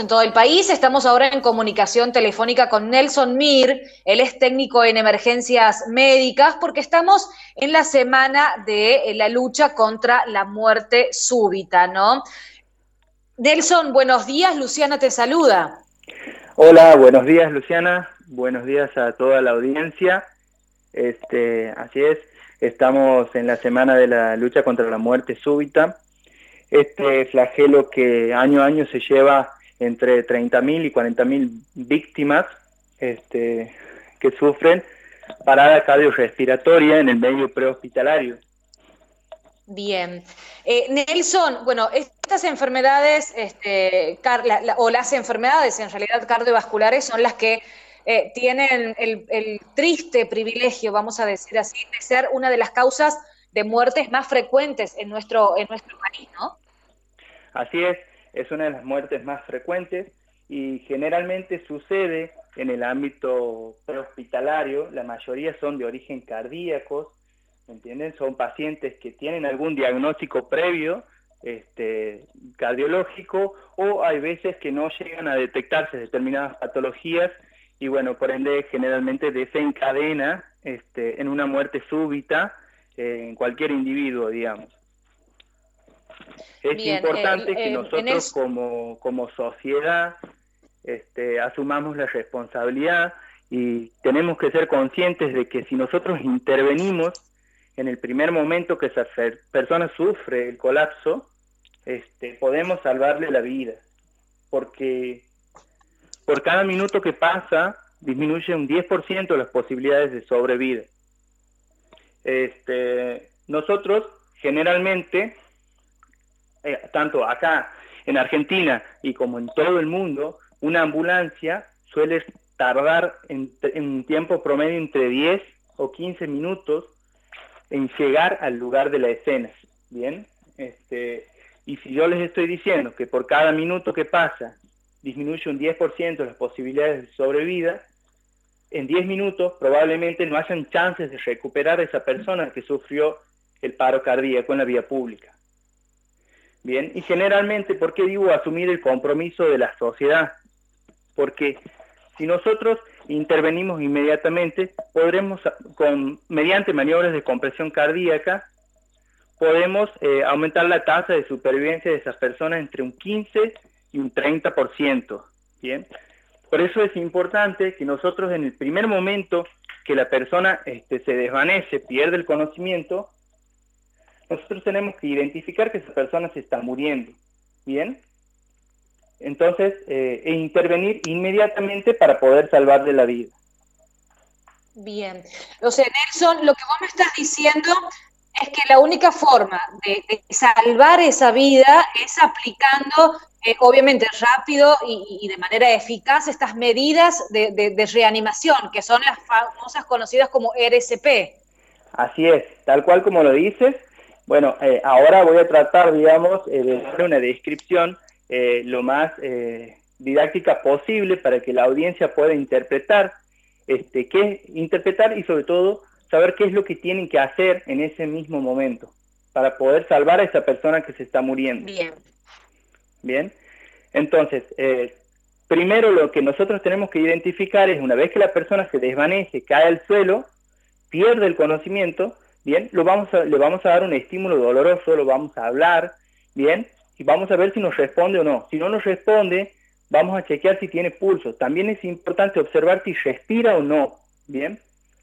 en todo el país. Estamos ahora en comunicación telefónica con Nelson Mir, él es técnico en emergencias médicas, porque estamos en la semana de la lucha contra la muerte súbita, ¿no? Nelson, buenos días, Luciana te saluda. Hola, buenos días Luciana, buenos días a toda la audiencia. Así es, estamos en la semana de la lucha contra la muerte súbita. Este flagelo que año a año se lleva entre 30.000 y 40.000 víctimas que sufren parada cardiorrespiratoria en el medio prehospitalario. Bien. Nelson, bueno, estas enfermedades, o las enfermedades en realidad cardiovasculares son las que tienen el triste privilegio, vamos a decir así, de ser una de las causas de muertes más frecuentes en nuestro país, ¿no? Así es una de las muertes más frecuentes y generalmente sucede en el ámbito prehospitalario. La mayoría son de origen cardíaco, ¿entienden? Son pacientes que tienen algún diagnóstico previo cardiológico, o hay veces que no llegan a detectarse determinadas patologías y bueno, por ende generalmente desencadena en una muerte súbita en cualquier individuo, digamos. Es Bien, importante que nosotros como sociedad asumamos la responsabilidad y tenemos que ser conscientes de que si nosotros intervenimos en el primer momento que esa persona sufre el colapso, podemos salvarle la vida, porque por cada minuto que pasa disminuye un 10% las posibilidades de sobrevida. Nosotros generalmente, tanto acá en Argentina y como en todo el mundo, una ambulancia suele tardar en un tiempo promedio entre 10 o 15 minutos en llegar al lugar de la escena, ¿bien? Y si yo les estoy diciendo que por cada minuto que pasa disminuye un 10% las posibilidades de sobrevida, en 10 minutos probablemente no hayan chances de recuperar a esa persona que sufrió el paro cardíaco en la vía pública. Bien, y generalmente, ¿por qué digo asumir el compromiso de la sociedad? Porque si nosotros intervenimos inmediatamente, podremos, mediante maniobras de compresión cardíaca, podemos aumentar la tasa de supervivencia de esas personas entre un 15 y un 30%. ¿Bien? Por eso es importante que nosotros en el primer momento que la persona se desvanece, pierde el conocimiento, nosotros tenemos que identificar que esa persona se está muriendo, ¿bien? Entonces, intervenir inmediatamente para poder salvarle la vida. Bien. O sea, Nelson, lo que vos me estás diciendo es que la única forma de salvar esa vida es aplicando, obviamente rápido y de manera eficaz, estas medidas de reanimación, que son las famosas conocidas como RCP. Así es, tal cual como lo dices. Bueno, ahora voy a tratar, digamos, de dar una descripción lo más didáctica posible para que la audiencia pueda interpretar, interpretar y sobre todo saber qué es lo que tienen que hacer en ese mismo momento para poder salvar a esa persona que se está muriendo. Bien. Bien, entonces, primero lo que nosotros tenemos que identificar es, una vez que la persona se desvanece, cae al suelo, pierde el conocimiento, bien, le vamos a dar un estímulo doloroso, lo vamos a hablar, bien, y vamos a ver si nos responde o no. Si no nos responde, vamos a chequear si tiene pulso. También es importante observar si respira o no, bien.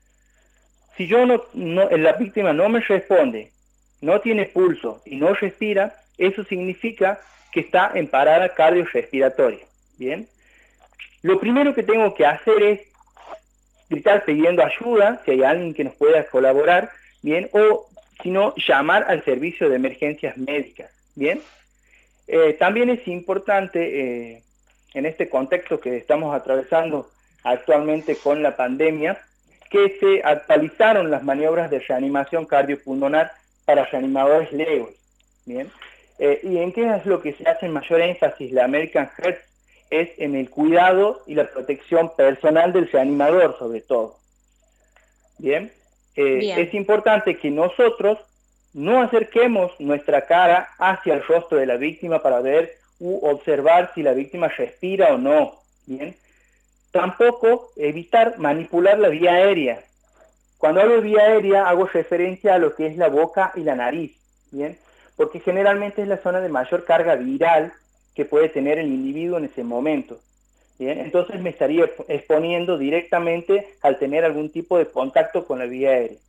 Si la víctima no me responde, no tiene pulso y no respira, eso significa que está en parada cardiorrespiratoria, bien. Lo primero que tengo que hacer es gritar pidiendo ayuda, si hay alguien que nos pueda colaborar, bien, o si no, llamar al servicio de emergencias médicas, bien. También es importante, en este contexto que estamos atravesando actualmente con la pandemia, que se actualizaron las maniobras de reanimación cardiopulmonar para reanimadores legos, bien. ¿Y en qué es lo que se hace mayor énfasis la American Heart? Es en el cuidado y la protección personal del reanimador, sobre todo. Bien, Bien. Es importante que nosotros no acerquemos nuestra cara hacia el rostro de la víctima para ver u observar si la víctima respira o no, ¿bien? Tampoco evitar manipular la vía aérea. Cuando hablo de vía aérea hago referencia a lo que es la boca y la nariz, ¿bien? Porque generalmente es la zona de mayor carga viral que puede tener el individuo en ese momento. Bien, entonces me estaría exponiendo directamente al tener algún tipo de contacto con la vía aérea.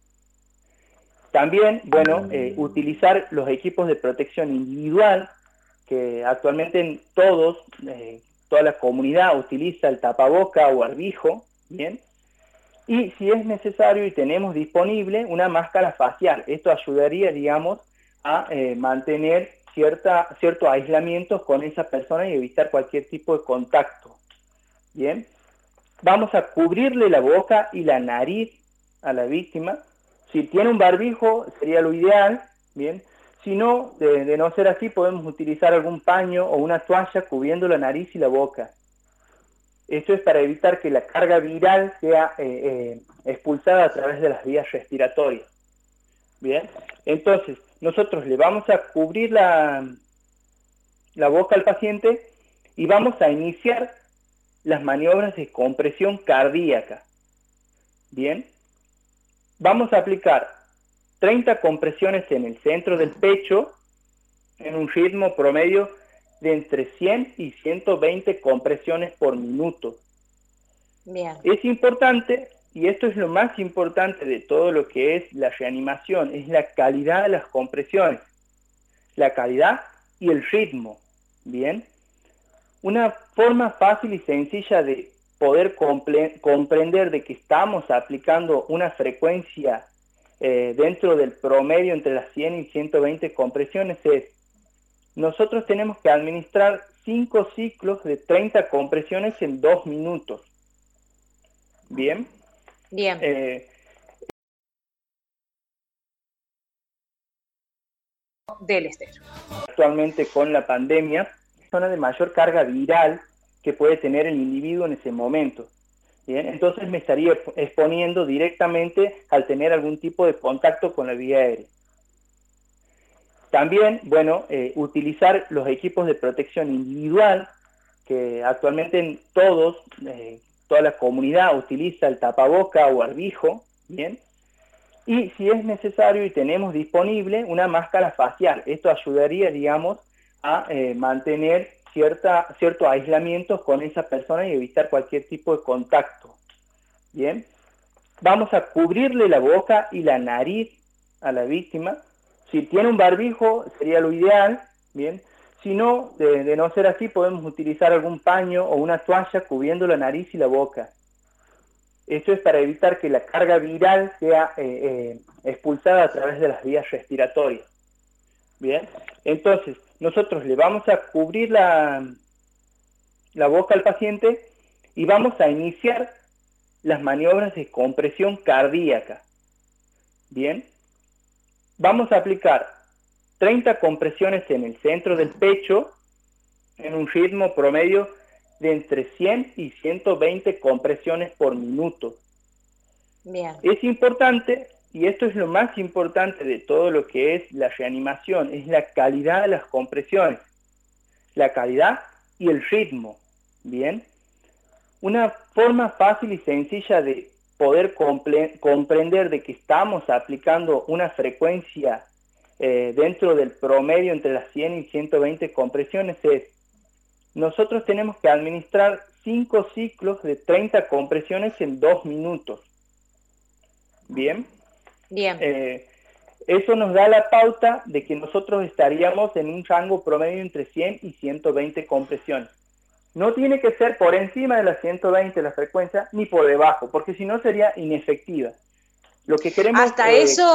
También, bueno, utilizar los equipos de protección individual, que actualmente toda la comunidad utiliza el tapaboca o barbijo, ¿bien? Y si es necesario y tenemos disponible una máscara facial. Esto ayudaría, digamos, a mantener cierto aislamiento con esa persona y evitar cualquier tipo de contacto. Bien, vamos a cubrirle la boca y la nariz a la víctima. Si tiene un barbijo sería lo ideal, bien. Si no, de no ser así, podemos utilizar algún paño o una toalla cubriendo la nariz y la boca. Esto es para evitar que la carga viral sea expulsada a través de las vías respiratorias. Bien, entonces nosotros le vamos a cubrir la boca al paciente y vamos a iniciar las maniobras de compresión cardíaca. Bien, vamos a aplicar 30 compresiones en el centro del pecho en un ritmo promedio de entre 100 y 120 compresiones por minuto. Bien. Es importante, y esto es lo más importante de todo lo que es la reanimación, es la calidad de las compresiones, la calidad y el ritmo. Bien, una forma fácil y sencilla de poder comprender de que estamos aplicando una frecuencia dentro del promedio entre las 100 y 120 compresiones es, nosotros tenemos que administrar 5 ciclos de 30 compresiones en 2 minutos. Bien. Bien. Del estero. Actualmente con la pandemia, zona de mayor carga viral que puede tener el individuo en ese momento. Bien, entonces me estaría exponiendo directamente al tener algún tipo de contacto con la vía aérea. También, bueno, utilizar los equipos de protección individual, que actualmente toda la comunidad utiliza el tapaboca o barbijo, ¿bien? Y si es necesario y tenemos disponible una máscara facial. Esto ayudaría, digamos, a mantener cierto aislamiento con esa persona y evitar cualquier tipo de contacto. Bien, vamos a cubrirle la boca y la nariz a la víctima. Si tiene un barbijo sería lo ideal, bien. Si no, de no ser así, podemos utilizar algún paño o una toalla cubriendo la nariz y la boca. Esto es para evitar que la carga viral sea expulsada a través de las vías respiratorias. Bien, entonces nosotros le vamos a cubrir la boca al paciente y vamos a iniciar las maniobras de compresión cardíaca. Bien, vamos a aplicar 30 compresiones en el centro del pecho en un ritmo promedio de entre 100 y 120 compresiones por minuto. Bien. Es importante, y esto es lo más importante de todo lo que es la reanimación, es la calidad de las compresiones, la calidad y el ritmo. Bien, una forma fácil y sencilla de poder comprender de que estamos aplicando una frecuencia dentro del promedio entre las 100 y 120 compresiones es, nosotros tenemos que administrar 5 ciclos de 30 compresiones en 2 minutos. Bien. Bien. Eso nos da la pauta de que nosotros estaríamos en un rango promedio entre 100 y 120 compresiones. No tiene que ser por encima de las 120 la frecuencia, ni por debajo, porque si no sería inefectiva. Lo que queremos... Hasta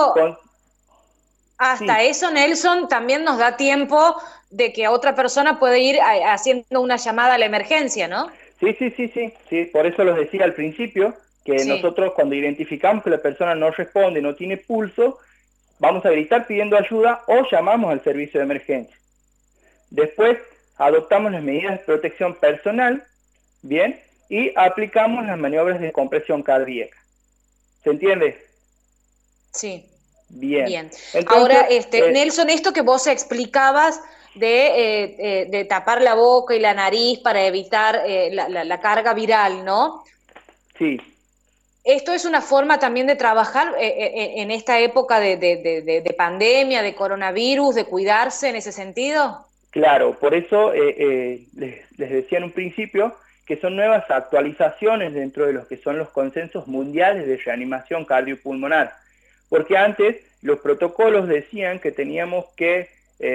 eso, Nelson, también nos da tiempo de que otra persona puede ir haciendo una llamada a la emergencia, ¿no? Sí, por eso los decía al principio, que nosotros cuando identificamos que la persona no responde, no tiene pulso, vamos a gritar pidiendo ayuda o llamamos al servicio de emergencia. Después adoptamos las medidas de protección personal, bien, y aplicamos las maniobras de compresión cardíaca. ¿Se entiende? Sí. Bien. Bien. Entonces, ahora, Nelson, esto que vos explicabas de tapar la boca y la nariz para evitar la carga viral, ¿no? Sí, ¿Esto es una forma también de trabajar en esta época de pandemia, de coronavirus, de cuidarse en ese sentido? claro, por eso les decía en un principio que son nuevas actualizaciones dentro de los que son los consensos mundiales de reanimación cardiopulmonar, porque antes los protocolos decían que teníamos que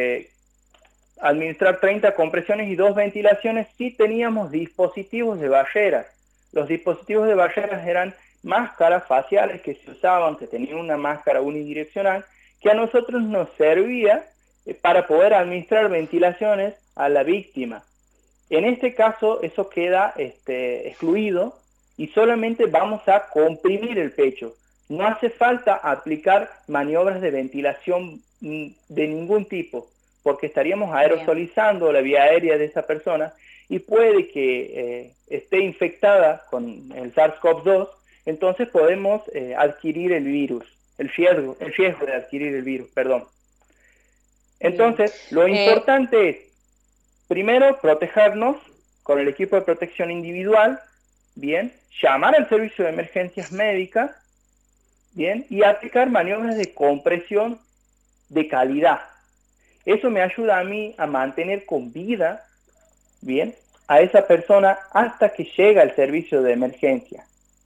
administrar 30 compresiones y 2 ventilaciones si teníamos dispositivos de barreras. Los dispositivos de barreras eran máscaras faciales que se usaban, que tenían una máscara unidireccional, que a nosotros nos servía para poder administrar ventilaciones a la víctima. En este caso, eso queda excluido y solamente vamos a comprimir el pecho. No hace falta aplicar maniobras de ventilación de ningún tipo, porque estaríamos aerosolizando la vía aérea de esa persona y puede que esté infectada con el SARS-CoV-2, entonces podemos adquirir el virus, el riesgo de adquirir el virus, perdón. Entonces, lo importante es, primero, protegernos con el equipo de protección individual, bien, llamar al servicio de emergencias médicas, bien, y aplicar maniobras de compresión de calidad. Eso me ayuda a mí a mantener con vida, bien, a esa persona hasta que llega al servicio de emergencia.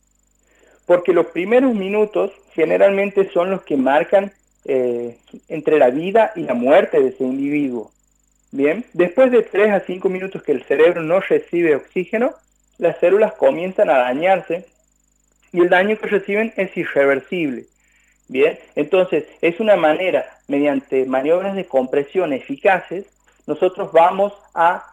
Porque los primeros minutos generalmente son los que marcan entre la vida y la muerte de ese individuo. Bien, después de 3 a 5 minutos que el cerebro no recibe oxígeno, las células comienzan a dañarse y el daño que reciben es irreversible. Bien, entonces es una manera, mediante maniobras de compresión eficaces, nosotros vamos a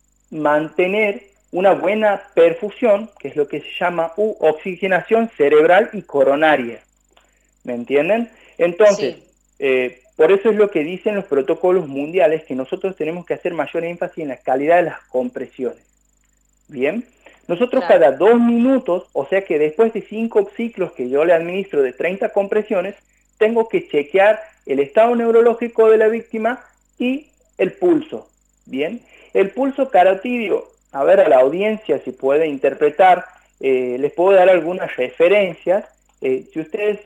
mantener una buena perfusión, que es lo que se llama oxigenación cerebral y coronaria. ¿Me entienden? Entonces, sí. Por eso es lo que dicen los protocolos mundiales, que nosotros tenemos que hacer mayor énfasis en la calidad de las compresiones. Bien, nosotros cada 2 minutos, o sea que después de 5 ciclos que yo le administro de 30 compresiones, tengo que chequear el estado neurológico de la víctima y el pulso. Bien, el pulso carotidio, a ver a la audiencia si puede interpretar, les puedo dar algunas referencias. Si ustedes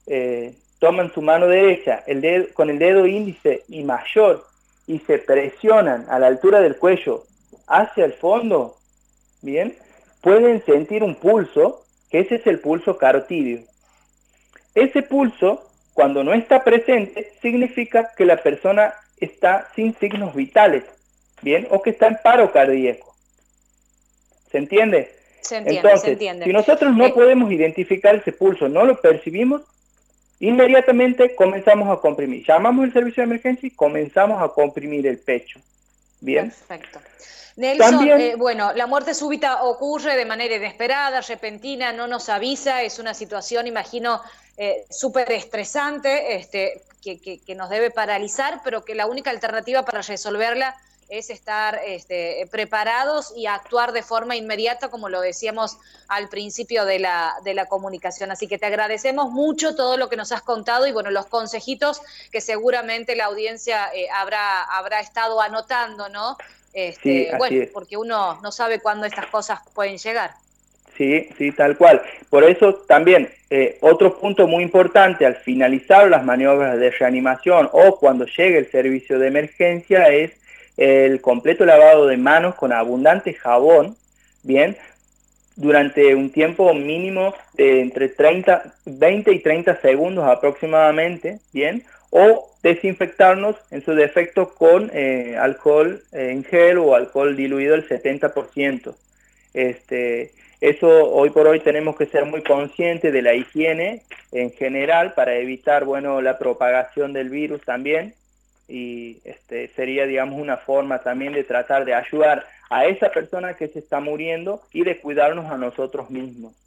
toman su mano derecha con el dedo índice y mayor y se presionan a la altura del cuello hacia el fondo, bien, pueden sentir un pulso, que ese es el pulso carotidio. Ese pulso, cuando no está presente, significa que la persona está sin signos vitales, bien, o que está en paro cardíaco. ¿Se entiende? Se entiende, entonces, se entiende. Si nosotros no podemos identificar ese pulso, no lo percibimos, inmediatamente comenzamos a comprimir. Llamamos al servicio de emergencia y comenzamos a comprimir el pecho. Bien. Perfecto. Nelson, También, bueno, la muerte súbita ocurre de manera inesperada, repentina, no nos avisa, es una situación, imagino, súper estresante, que nos debe paralizar, pero que la única alternativa para resolverla es estar preparados y actuar de forma inmediata, como lo decíamos al principio de la comunicación. Así que te agradecemos mucho todo lo que nos has contado y bueno, los consejitos que seguramente la audiencia habrá estado anotando, ¿no? Sí, Bueno, es. porque uno no sabe cuándo estas cosas pueden llegar. Sí, sí, tal cual. Por eso también otro punto muy importante al finalizar las maniobras de reanimación o cuando llegue el servicio de emergencia es el completo lavado de manos con abundante jabón, bien, durante un tiempo mínimo de entre 20 y 30 segundos aproximadamente, bien, o desinfectarnos en su defecto con alcohol en gel o alcohol diluido el 70%. Eso hoy por hoy tenemos que ser muy conscientes de la higiene en general para evitar, bueno, la propagación del virus también, y sería, digamos, una forma también de tratar de ayudar a esa persona que se está muriendo y de cuidarnos a nosotros mismos.